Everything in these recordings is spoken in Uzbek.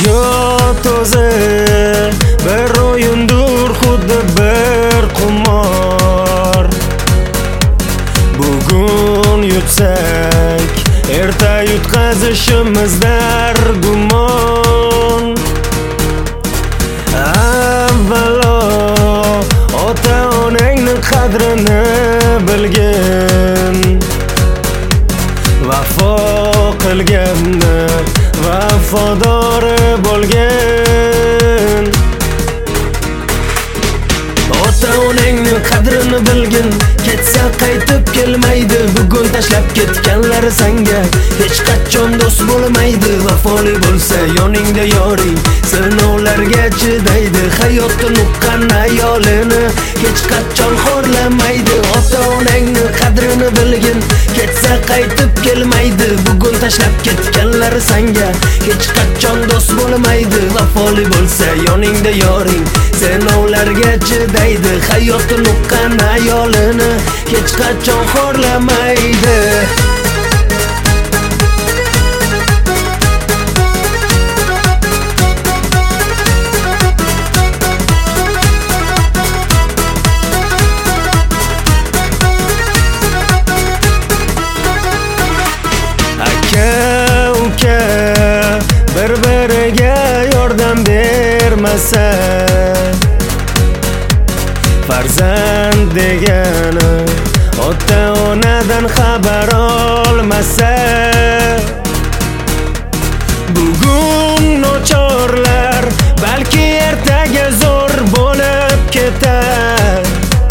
Hayot o'zi bir o'yindir, xuddi bir qumor. Bugun yutsak, erta yutqazishimizdir gumon. Avvalo ota-onangni qadrini bilgin, vafo qilganni vafodori bo'lgin. Ota-onangni qadrini bilgin, ketsa qaytib kelmaydi. Bugun tashlab ketganlar senga hech qachon do'st bo'lmaydi. Vafoli bo'lsa yoningda yoring, sinovlarga chidaydi. Hayotni uqqan ayolini hech qachon xo'rlamaydi. Ota-onangni qadrini bilgin, ketsa qaytib kelmaydi. Bugun tashlab ketganlar senga hech qachon do'st bo'lmaydi. Vafoli bo'lsa yoningda yoring, sinovlarga chidaydi. Hayotni uqqan ayolini hech qachon xo'rlamaydi. Aka-uka bir-biriga yordam bermasa, farzand degani ota-onadan xabar olmasa, bugun nochorlar balki ertaga zo'r bo'lib ketar.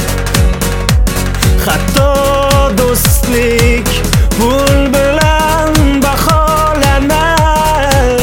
Hatto do'stlik pul bilan baholanar.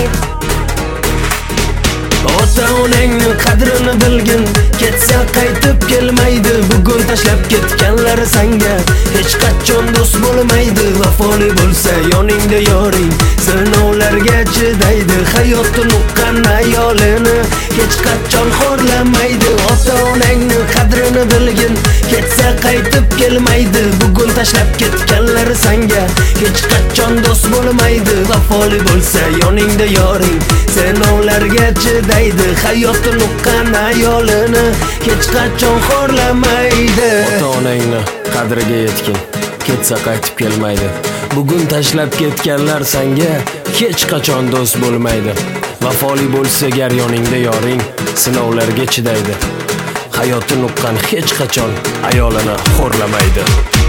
Ota-onangni qadrini bilgin, ketsa qaytib kelmaydi. Bugun tashlab ketganlar senga hech qachon do'st bo'lmaydi. Vafoli bo'lsa yoningda yoring, sinovlarga chidaydi. Hayotni uqqan ayolini hech qachon xo'rlamaydi. Ota-onangni qadrini bilgin, ketsa qaytib kelmaydi. Bugun tashlab ketganlar senga hech qachon do'st bo'lmaydi. Vafoli bo'lsa yoningda yoring, sinovlarga chidaydi. Hayotni uqqan ayolini hech qachon xo'rlamaydi. Ota-onangni qadriga yetgin, ketsa qaytib kelmaydi. Bugun tashlab ketganlar senga hech qachon do'st bo'lmaydi. Vafoli bo'lsa gar yoningda yoring, sinovlarga chidaydi. Hayotni uqqan hech qachon ayolini xo'rlamaydi.